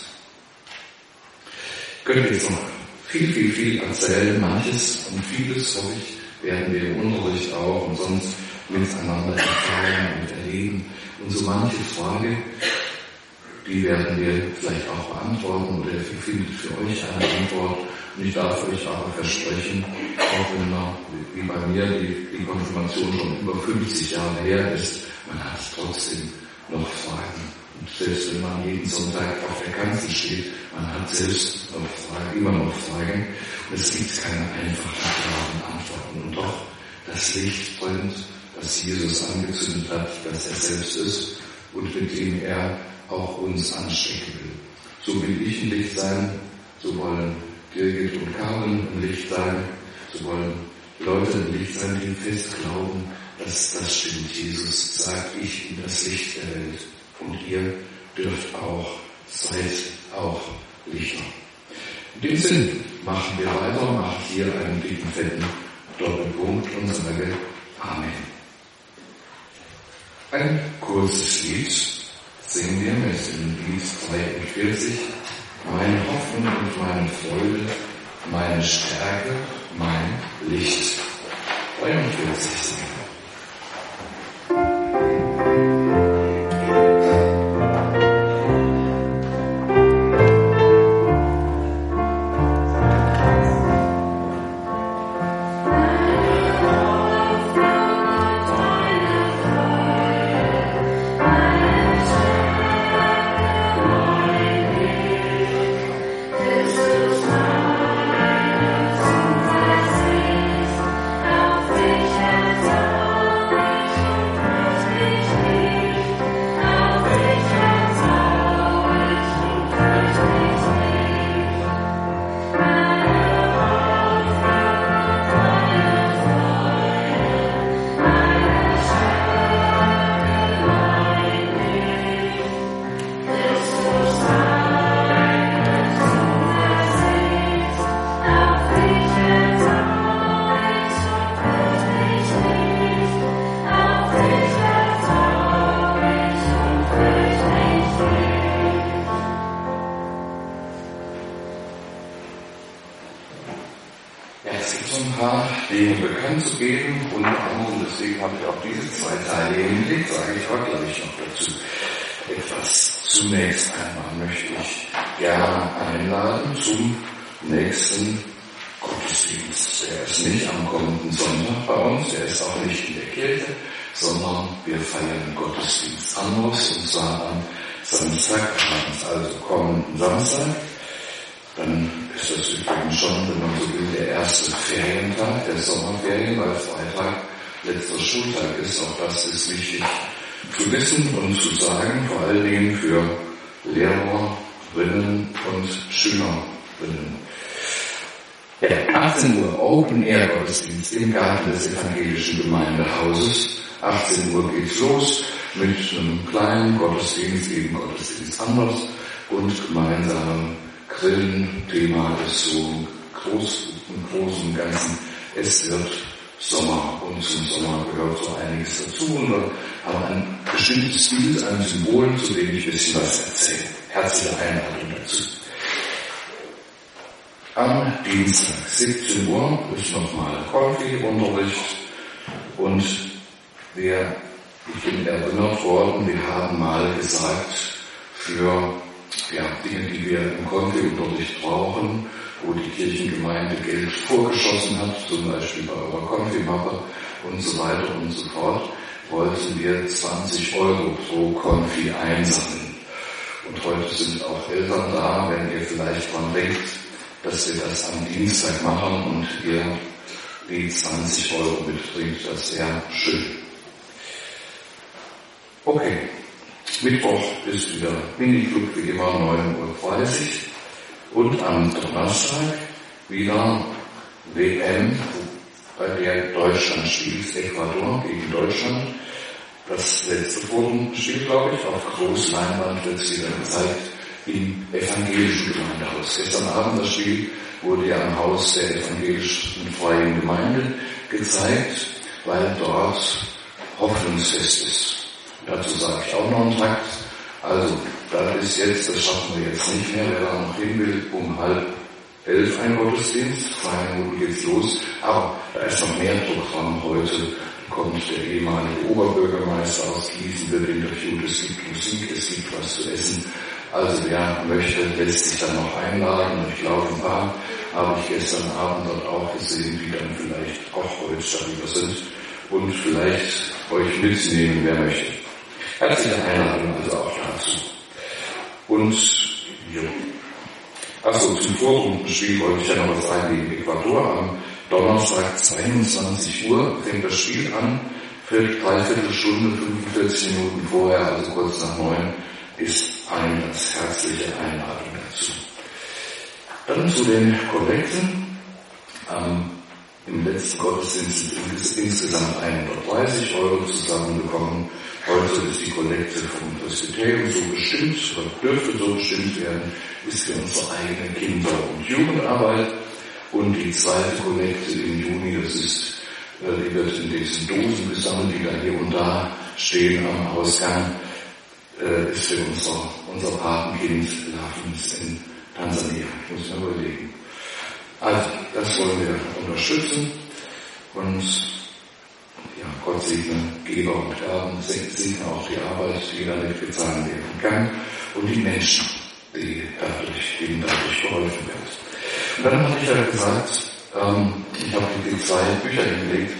Können wir jetzt noch viel, viel, viel erzählen, manches und vieles, hoffe ich, werden wir im Unterricht auch und sonst miteinander erfahren und erleben. Und so manche Frage, die werden wir vielleicht auch beantworten oder ihr findet für euch eine Antwort. Und ich darf euch aber versprechen, auch wenn man, wie bei mir die, die Konfirmation schon über fünfzig Jahre her ist, man hat trotzdem noch Fragen. Und selbst wenn man jeden Sonntag auf der Kanzel steht, man hat selbst noch Fragen, immer noch Fragen. Und es gibt keine einfachen, klaren Antworten. Und doch, das Licht brennt, das Jesus angezündet hat, das er selbst ist und mit dem er auch uns anstecken will. So will ich ein Licht sein, so wollen Birgit und Carmen ein Licht sein, so wollen Leute ein Licht sein, die fest glauben, dass das stimmt. Jesus sagt, ich bin das Licht der Welt und ihr dürft auch, seid auch Lichter. In dem Sinn machen wir weiter, machen hier einen dicken, fetten Doppelpunkt und sage Amen. Ein kurzes Lied singen wir mit dem Lied zweiundvierzig. Meine Hoffnung und meine Freude, meine Stärke, mein Licht. zweiundvierzig singen. Schultag ist, auch das ist wichtig zu wissen und zu sagen, vor allen Dingen für Lehrerinnen und Schülerinnen. Ja, achtzehn Uhr Open Air Gottesdienst im Garten des evangelischen Gemeindehauses. achtzehn Uhr geht's los. mit einem kleinen Gottesdienst, eben Gottesdienst anders und gemeinsamen Grillen. Thema ist so groß, im Großen und Ganzen, es wird Sommer und zum Sommer gehört so einiges dazu und wir haben ein bestimmtes Bild an Symbolen, zu denen ich ein bisschen was erzähle. Herzliche Einladung dazu. Am Dienstag, siebzehn Uhr, ist nochmal Konfi-Unterricht und wir, ich bin erinnert worden, wir haben mal gesagt, für ja, Dinge, die wir im Konfi-Unterricht brauchen, wo die Kirchengemeinde Geld vorgeschossen hat, zum Beispiel bei eurer Konfi-Mappe und so weiter und so fort, wollten wir zwanzig Euro pro Konfi einsammeln. Und heute sind auch Eltern da, wenn ihr vielleicht dran denkt, dass wir das am Dienstag machen und ihr die zwanzig Euro mitbringt, das wäre schön. Okay, Mittwoch ist wieder Miniclub wie immer neun Uhr dreißig und am Donnerstag wieder W M, bei der Deutschland spielt, Ecuador gegen Deutschland. Das letzte Forum-Spiel, glaube ich, auf Großleinwand wird es wieder gezeigt im evangelischen Gemeindehaus. Gestern Abend das Spiel wurde ja am Haus der evangelischen Freien Gemeinde gezeigt, weil dort Hoffnungsfest ist. Dazu sage ich auch noch einen Takt. Also, da ist jetzt, das schaffen wir jetzt nicht mehr, wer da noch hin will, um halb elf ein Gottesdienst, zwei Minuten geht's los, aber da ist noch mehr Programm heute. Kommt der ehemalige Oberbürgermeister aus Gießen, wird interviewt, es gibt Musik, es gibt was zu essen. Also wer möchte, lässt sich dann noch einladen. Ich glaube, ein paar habe ich gestern Abend dort auch gesehen, die dann vielleicht auch heute darüber sind und vielleicht euch mitnehmen, wer möchte. Herzliche Einladung also auch dazu. Und ja. Achso, zum Vorrundenspiel wollte ich ja noch was sagen gegen Ecuador. Am Donnerstag zweiundzwanzig Uhr fängt das Spiel an, für dreiviertel Stunde, fünfundvierzig Minuten vorher, also kurz nach neun, ist eine ganz herzliche Einladung dazu. Dann zu den Kollekten. Ähm, Im letzten Gottesdienst sind insgesamt hundertdreißig Euro zusammengekommen. Heute ist die Kollekte vom Presbyterium so bestimmt, oder dürfte so bestimmt werden, ist für unsere eigene Kinder- und Jugendarbeit. Und die zweite Kollekte im Juni, das ist, die wird in diesen Dosen gesammelt, die da hier und da stehen am Ausgang, ist für unser, unser Patenkind Lafens in Tansania. Ich muss mir überlegen. Also, das wollen wir unterstützen und ja, Gott segne Geber und Erben, segne auch die Arbeit, die damit getan werden kann und die Menschen, die dadurch, denen dadurch geholfen wird. Und dann habe ich ja gesagt, ähm, ich habe die zwei Bücher hingelegt.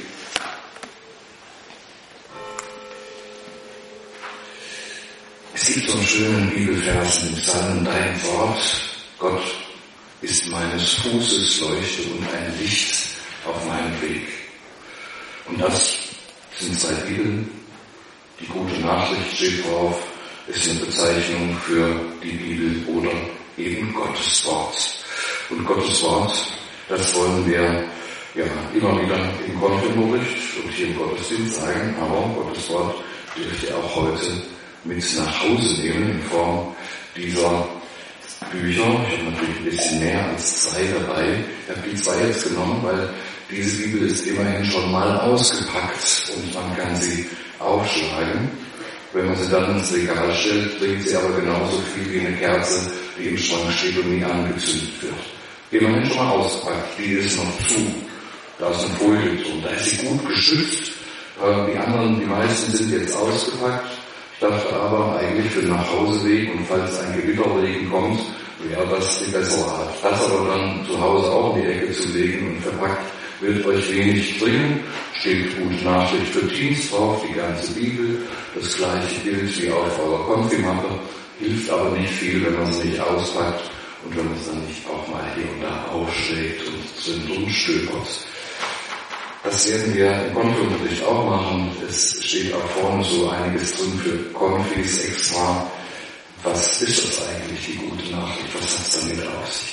Es gibt so einen schönen Bibelvers im Psalm, dein Wort, Gott, ist meines Fußes Leuchte und ein Licht auf meinem Weg. Und das sind zwei Bibeln. Die gute Nachricht steht drauf, ist eine Bezeichnung für die Bibel oder eben Gottes Wort. Und Gottes Wort, das wollen wir ja immer wieder im Konfirmation und hier im Gottesdienst sagen, aber Gottes Wort dürft ihr auch heute mit nach Hause nehmen in Form dieser Bücher. Ich habe natürlich ein bisschen mehr als zwei dabei. Ich habe die zwei jetzt genommen, weil diese Bibel ist immerhin schon mal ausgepackt und man kann sie aufschlagen. Wenn man sie dann ins Regal stellt, bringt sie aber genauso viel wie eine Kerze, die im Schrank steht und nie angezündet wird. Immerhin schon mal ausgepackt, die ist noch zu. Da ist eine Folie drin, da ist sie gut geschützt. Die anderen, die meisten sind jetzt ausgepackt. Ich dachte aber eigentlich für den Nachhauseweg und falls ein Gewitterregen kommt, wäre das die bessere Art. Das aber dann zu Hause auch in die Ecke zu legen und verpackt, wird euch wenig bringen. Steht gute Nachricht für Teens drauf, die ganze Bibel. Das gleiche gilt wie auf eurer Konfimappe. Hilft aber nicht viel, wenn man sie nicht auspackt und wenn man es dann nicht auch mal hier und da aufschlägt und drin rumstöbert. Das werden wir im Konfi-Unterricht auch machen. Es steht auch vorne so einiges drin für Konfis extra. Was ist das eigentlich, die gute Nachricht? Was hat es damit auf sich?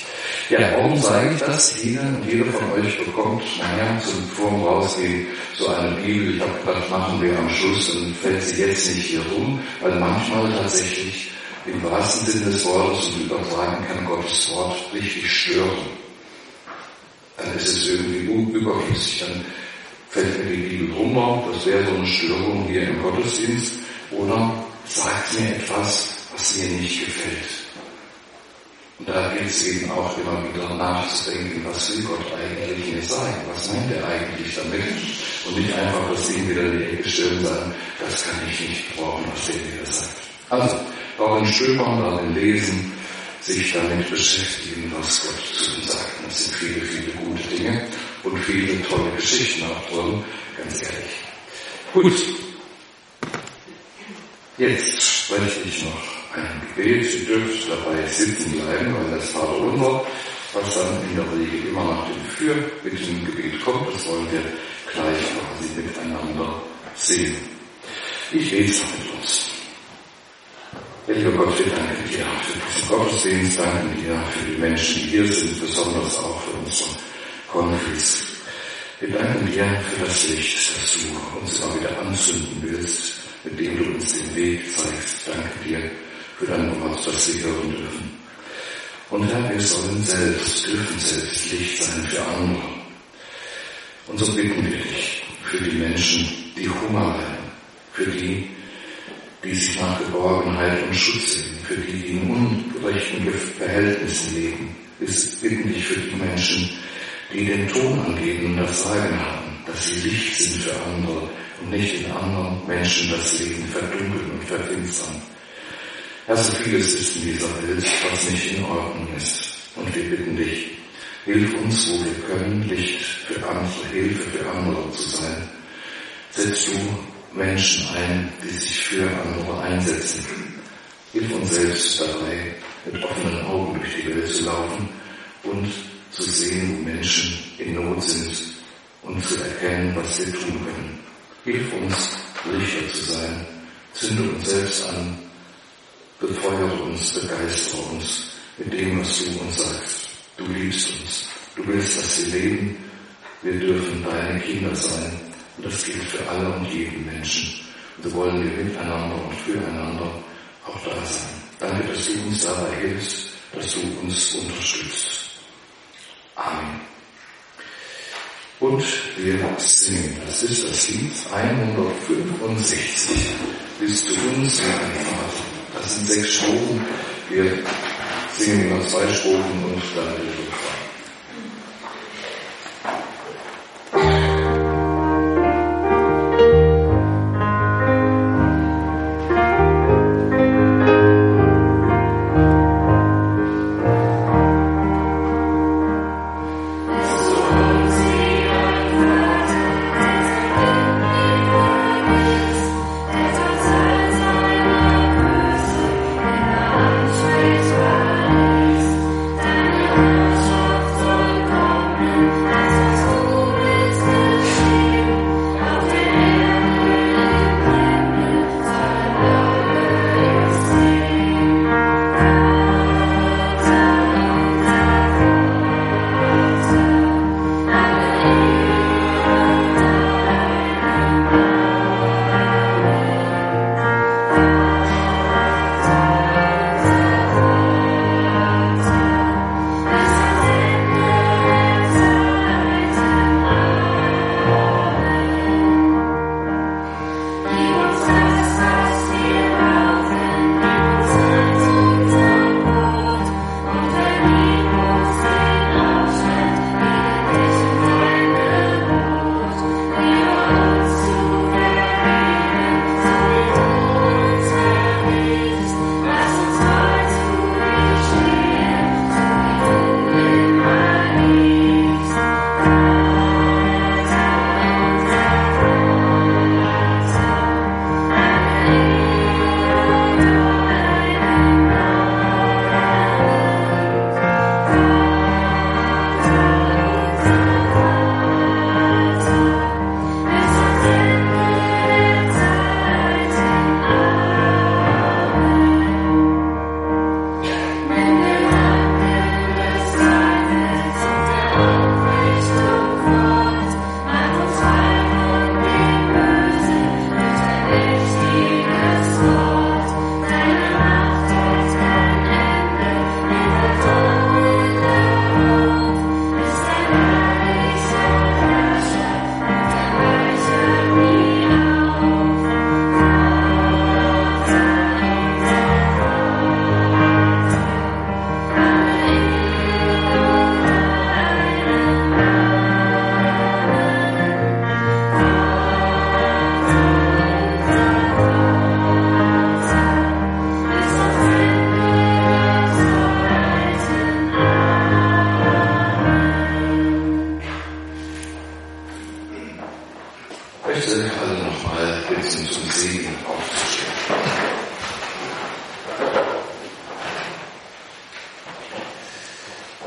Ja, warum sage ich das? Jeder und jeder von euch bekommt, naja, zum vorm Rausgehen so eine Bibel. Ich habe gedacht, machen wir am Schluss, dann fällt sie jetzt nicht hier rum, weil manchmal tatsächlich im wahrsten Sinne des Wortes und übertragen kann Gottes Wort richtig stören. Dann ist es irgendwie überflüssig, dann fällt mir die Bibel runter, das wäre so eine Störung hier im Gottesdienst, oder sagt mir etwas, was mir nicht gefällt. Und da gilt es eben auch immer wieder nachzudenken, was will Gott eigentlich mir sagen? Was meint er eigentlich damit? Und nicht einfach das Ding wieder in die Ecke stellen und sagen, das kann ich nicht brauchen, was der mir das sagt. Also, darin stöbern, darin lesen, sich damit beschäftigen, was Gott zu uns sagt. Das sind viele, viele gute Dinge und viele tolle Geschichten auch drin, ganz ehrlich. Gut. Jetzt spreche ich noch ein Gebet. Ihr dürft dabei sitzen bleiben, weil das Vaterunser, was dann in der Regel immer nach dem Fürbittengebet kommt, das wollen wir gleich quasi miteinander sehen. Ich lese mit uns. Lieber Gott, wir danken dir für diesen Gottesdienst, danken dir für die Menschen, die hier sind, besonders auch für unsere Konfis. Wir danken dir für das Licht, das du uns immer wieder anzünden willst, mit dem du uns den Weg zeigst. Danke dir für dein Wort, das wir hören dürfen. Und Herr, wir sollen selbst, dürfen selbst Licht sein für andere. Und so bitten wir dich für die Menschen, die Hunger leiden, für die, die sich nach Geborgenheit und Schutz sehen, für die, die in ungerechten Verhältnissen leben. Wir bitten dich für die Menschen, die den Ton angeben und das Sagen haben, dass sie Licht sind für andere und nicht in anderen Menschen das Leben verdunkeln und verfinstern. Herr, so vieles ist in dieser Welt, was nicht in Ordnung ist. Und wir bitten dich, hilf uns, wo wir können, Licht für andere, Hilfe für andere zu sein. Setz du Menschen ein, die sich für andere einsetzen. Hilf uns selbst dabei, mit offenen Augen durch die Welt zu laufen und zu sehen, wo Menschen in Not sind und zu erkennen, was wir tun können. Hilf uns, Lichter zu sein. Zünde uns selbst an. Befeuere uns, begeistere uns mit dem, was du uns sagst. Du liebst uns. Du willst, dass wir leben. Wir dürfen deine Kinder sein. Und das gilt für alle und jeden Menschen. Und so wollen wir miteinander und füreinander auch da sein. Danke, dass du uns dabei hilfst, dass du uns unterstützt. Amen. Und wir singen. Das ist das Lied hundertfünfundsechzig. Bist du uns wie ein Vater. Das sind sechs Strophen. Wir singen immer zwei Strophen und dann den Refrain. Thank you.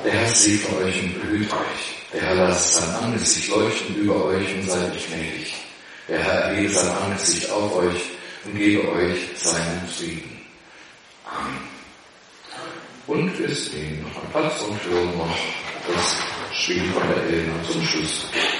Der Herr segne euch und behüte euch. Der Herr lasst sein Angesicht leuchten über euch und seid euch gnädig. Der Herr erhebe sein Angesicht auf euch und gebe euch seinen Frieden. Amen. Und wir nehmen noch einen Platz und hören noch das Spiel von der Elena zum Schluss.